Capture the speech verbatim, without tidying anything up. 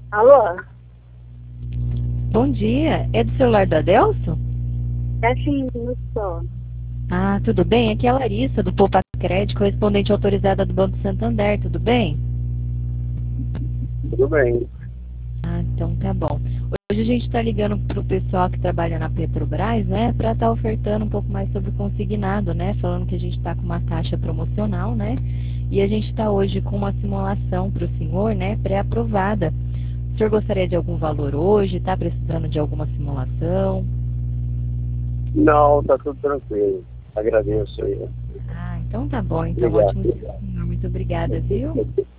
Alô? Bom dia, é do celular do Adelso? É sim, não sou. Ah, tudo bem? Aqui é a Larissa, do Poupa Crédito, correspondente autorizada do Banco Santander, tudo bem? Tudo bem. Ah, então tá bom. Hoje a gente está ligando para o pessoal que trabalha na Petrobras, né, para estar ofertando um pouco mais sobre o consignado, né, falando que a gente está com uma taxa promocional, né, e a gente está hoje com uma simulação para o senhor, né, pré-aprovada. O senhor gostaria de algum valor hoje? Está precisando de alguma simulação? Não, tá tudo tranquilo. Agradeço aí. Ah, então tá bom. Então, Obrigado. ótimo dia, senhor. Muito obrigada, viu?